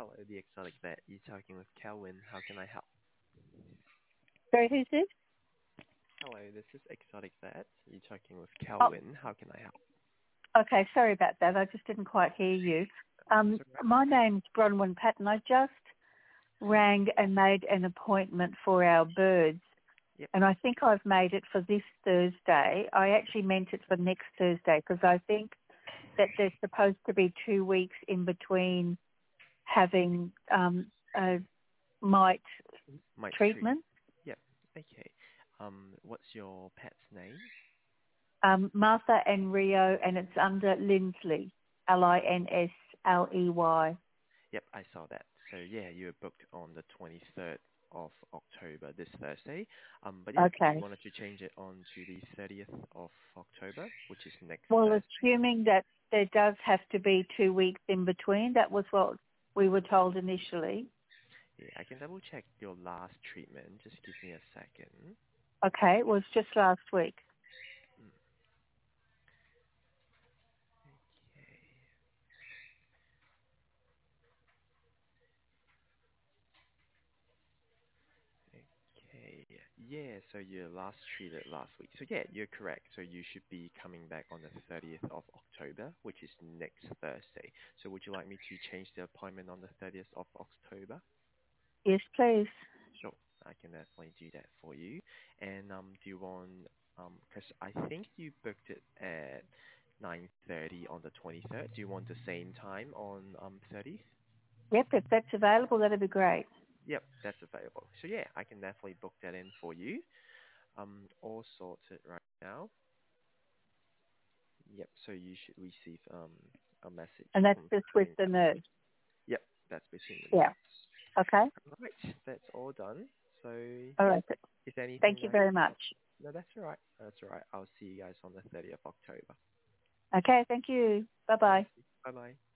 Hello, the exotic vet. You're talking with Kelvin. How can I help? Sorry, who's this? Hello, this is exotic vet. You're talking with Oh, Kelvin. How can I help? okay. Sorry about that. I just didn't quite hear you. That's all right. My name's Bronwyn Patton. I just rang and made an appointment for our birds, Yep. and I think I've made it for this Thursday. I actually meant it for next Thursday because I think that there's supposed to be 2 weeks in between having a mite Mite treatment. treatment. Yep. Okay. What's your pet's name? Martha and Rio, and it's under Lindsley, Linsley. Yep, I saw that. So yeah, you were booked on the 23rd of October, this Thursday. But yeah, you Okay. wanted to change it on to the 30th of October, which is next Well, Thursday. assuming that there does have to be 2 weeks in between, that was what we were told initially. Yeah, I can double check your last treatment. Just give me a second. Okay, it was just last week. Mm, Okay. Okay. Yeah, so you last treated last week. So yeah, you're correct. So you should be coming back on the 30th of October, which is next Thursday. So would you like me to change the appointment on the 30th of October? Yes, please. Sure, I can definitely do that for you. And do you want, because I think you booked it at 9:30 on the 23rd. Do you want the same time on 30th? Yep, if that's available, that'd be great. Yep, that's available. So yeah, I can definitely book that in for you. All sorted right now. Yep. So you should receive a message And that's just with confirming the that. nurse. Yep, that's between the Yeah. notes. Okay. Right, that's all done. So All yeah, right. is there anything Thank you that I very can much. help? No, that's all right. That's all right. I'll see you guys on the 30th of October. Okay, thank you. Thank Bye-bye. you. Bye bye.